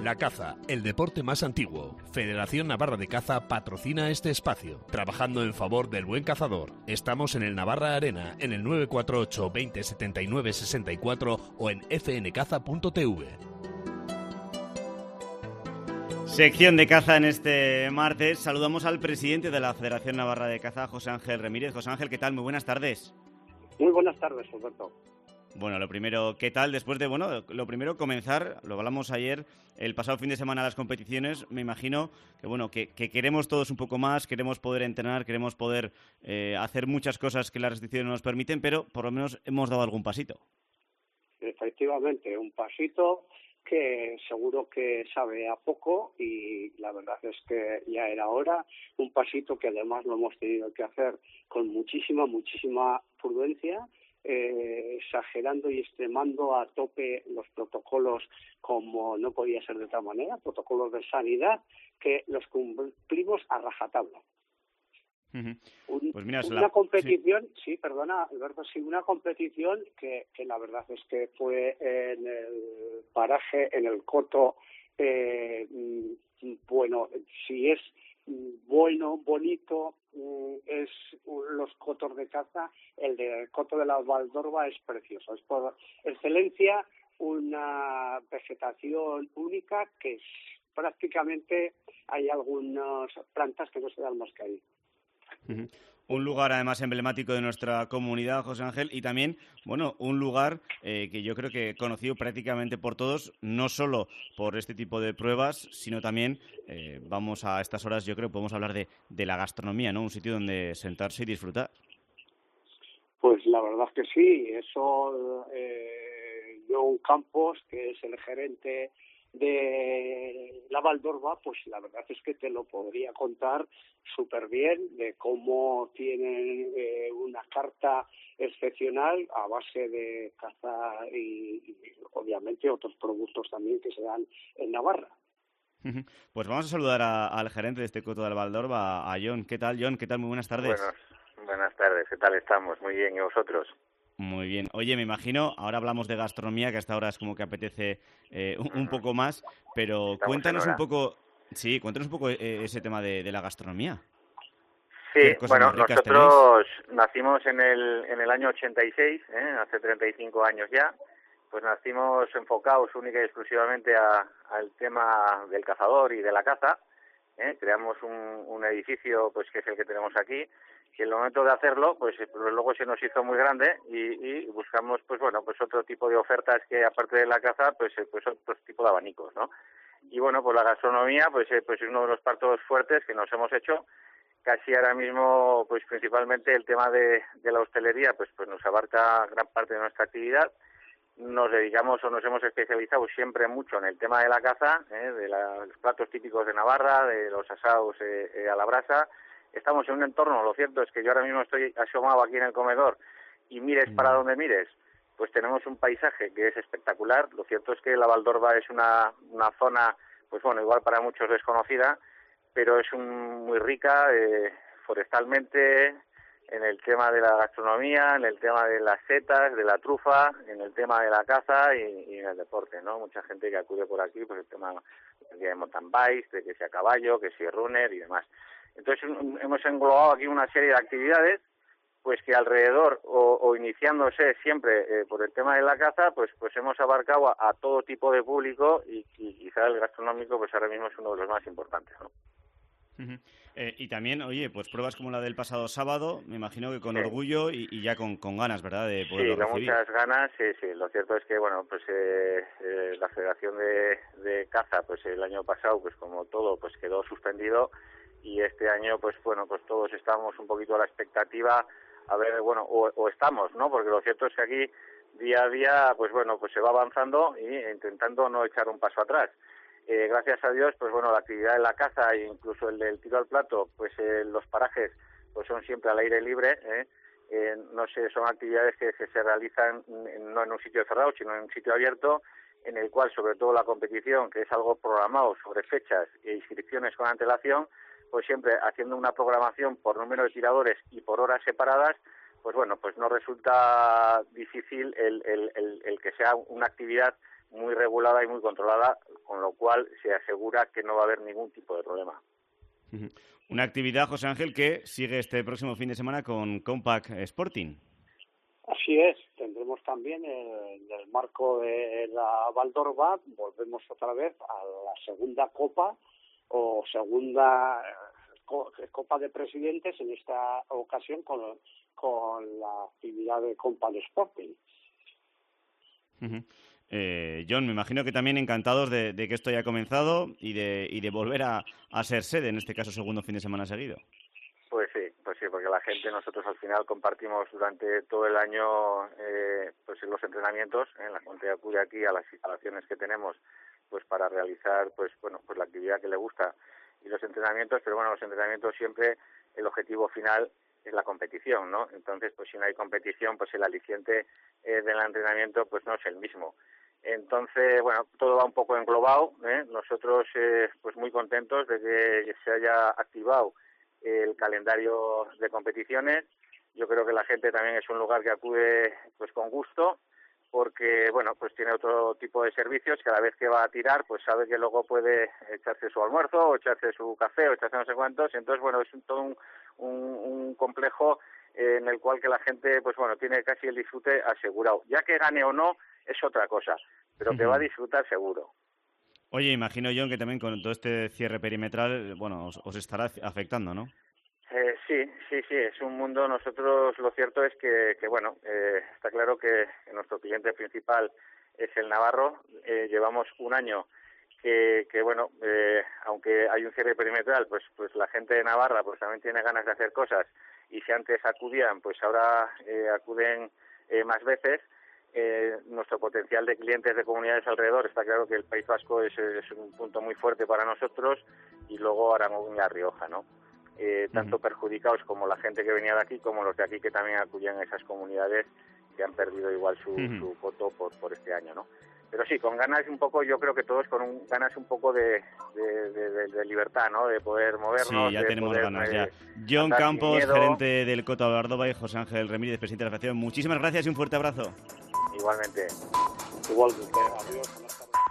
La caza, el deporte más antiguo. Federación Navarra de Caza patrocina este espacio, trabajando en favor del buen cazador. Estamos en el Navarra Arena, en el 948 20 79 64 o en fncaza.tv. Sección de caza en este martes. Saludamos al presidente de la Federación Navarra de Caza, José Ángel Remírez. José Ángel, ¿qué tal? Muy buenas tardes. Muy buenas tardes, Alberto. Bueno, lo primero, ¿qué tal? Después de, lo primero, comenzar, lo hablamos ayer, el pasado fin de semana las competiciones, me imagino que queremos todos un poco más, queremos poder entrenar, queremos poder hacer muchas cosas que las restricciones nos permiten, pero por lo menos hemos dado algún pasito. Efectivamente, un pasito que seguro que sabe a poco y la verdad es que ya era hora, un pasito que además lo hemos tenido que hacer con muchísima prudencia, exagerando y extremando a tope los protocolos como no podía ser de otra manera, protocolos de sanidad que los cumplimos a rajatabla. Pues mira, una competición, sí, perdona Alberto, sí, una competición que la verdad es que fue en el paraje, en el coto, si es bonito, es los cotos de caza, el del coto de la Valdorba es precioso, es por excelencia una vegetación única que es, prácticamente hay algunas plantas que no se dan más que ahí. Un lugar además emblemático de nuestra comunidad, José Ángel, y también, un lugar que yo creo que conocido prácticamente por todos, no solo por este tipo de pruebas, sino también, vamos a estas horas, yo creo que podemos hablar de la gastronomía, ¿no? Un sitio donde sentarse y disfrutar. Pues la verdad que sí, eso, John Campos, que es el gerente de la Valdorba, pues la verdad es que te lo podría contar súper bien de cómo tienen una carta excepcional a base de caza y obviamente otros productos también que se dan en Navarra. Pues vamos a saludar al gerente de este coto de la Valdorba, a John. ¿Qué tal, John? ¿Qué tal? Muy buenas tardes. Buenas tardes. ¿Qué tal estamos? Muy bien. ¿Y vosotros? Muy bien. Oye, me imagino, ahora hablamos de gastronomía, que hasta ahora es como que apetece un poco más, pero Estamos cuéntanos un poco ese tema de la gastronomía. Sí, nosotros nacimos en el año 86, hace 35 años ya. Pues nacimos enfocados única y exclusivamente al tema del cazador y de la caza. Creamos un edificio, pues que es el que tenemos aquí, y en el momento de hacerlo, pues luego se nos hizo muy grande y buscamos, pues otro tipo de ofertas que aparte de la caza, pues otro tipo de abanicos, ¿no? Y la gastronomía, pues es uno de los partos fuertes que nos hemos hecho. Casi ahora mismo, pues principalmente el tema de la hostelería, pues nos abarca gran parte de nuestra actividad. Nos dedicamos o nos hemos especializado siempre mucho en el tema de la caza, de los platos típicos de Navarra, de los asados a la brasa. Estamos en un entorno, lo cierto es que yo ahora mismo estoy asomado aquí en el comedor y mires para donde mires, pues tenemos un paisaje que es espectacular. Lo cierto es que la Valdorba es una zona, igual para muchos desconocida, pero es muy rica forestalmente, en el tema de la gastronomía, en el tema de las setas, de la trufa, en el tema de la caza y en el deporte, ¿no? Mucha gente que acude por aquí, pues el tema de mountain bikes, de que sea caballo, que sea runner y demás. Entonces hemos englobado aquí una serie de actividades, pues que alrededor o iniciándose siempre por el tema de la caza, pues hemos abarcado a todo tipo de público y quizá el gastronómico, pues ahora mismo es uno de los más importantes, ¿no? Y también, oye, pues pruebas como la del pasado sábado, me imagino que con sí. orgullo y ya con ganas, ¿verdad?, de poderlo recibir. Sí, con muchas ganas, sí. Lo cierto es que, la Federación de Caza, pues el año pasado, pues como todo, pues quedó suspendido y este año, pues todos estamos un poquito a la expectativa, a ver, o estamos, ¿no? Porque lo cierto es que aquí, día a día, pues se va avanzando y intentando no echar un paso atrás. Gracias a Dios, pues la actividad de la caza e incluso el del tiro al plato, pues los parajes pues son siempre al aire libre, no sé, son actividades que se realizan no en un sitio cerrado, sino en un sitio abierto, en el cual sobre todo la competición, que es algo programado sobre fechas e inscripciones con antelación, pues siempre haciendo una programación por número de tiradores y por horas separadas, pues no resulta difícil el que sea una actividad muy regulada y muy controlada, con lo cual se asegura que no va a haber ningún tipo de problema. Una actividad, José Ángel, que sigue este próximo fin de semana con Compact Sporting. Así es, tendremos también en el marco de la Valdorba, volvemos otra vez a la segunda Copa o segunda Copa de Presidentes, en esta ocasión con la actividad de Compact Sporting. John, me imagino que también encantados de que esto haya comenzado y de volver a ser sede, en este caso segundo fin de semana seguido. Pues sí, porque la gente, nosotros al final compartimos durante todo el año pues los entrenamientos, la gente acude aquí a las instalaciones que tenemos pues para realizar pues la actividad que le gusta y los entrenamientos, pero bueno, los entrenamientos siempre el objetivo final es la competición, ¿no? Entonces, pues si no hay competición, pues el aliciente del entrenamiento pues no es el mismo. Entonces, bueno, todo va un poco englobado, nosotros pues muy contentos de que se haya activado el calendario de competiciones. Yo creo que la gente también es un lugar que acude pues con gusto, porque bueno, pues tiene otro tipo de servicios. Cada vez que va a tirar, pues sabe que luego puede echarse su almuerzo o echarse su café o echarse no sé cuántos. Entonces, bueno, es todo un complejo en el cual que la gente pues bueno, tiene casi el disfrute asegurado. Ya que gane o no es otra cosa, pero que va a disfrutar seguro. Oye, imagino, John, que también con todo este cierre perimetral, bueno, os estará afectando, ¿no? Sí, es un mundo. Nosotros lo cierto es que bueno, está claro que nuestro cliente principal es el navarro. Llevamos un año que bueno, aunque hay un cierre perimetral, pues la gente de Navarra pues también tiene ganas de hacer cosas, y si antes acudían, pues ahora acuden más veces. Nuestro potencial de clientes de comunidades alrededor, está claro que el País Vasco es un punto muy fuerte para nosotros, y luego Aragón y La Rioja, ¿no? Tanto perjudicados como la gente que venía de aquí, como los de aquí que también acudían a esas comunidades que han perdido igual su voto por este año, ¿no? Pero sí, con ganas un poco, yo creo que todos con ganas un poco de libertad, ¿no? De poder movernos. Sí, ya tenemos ganas ya. John Campos, gerente del Cota Valdorba, y José Ángel Remírez, presidente de la Federación. Muchísimas gracias y un fuerte abrazo. Igualmente. Igualmente. Adiós.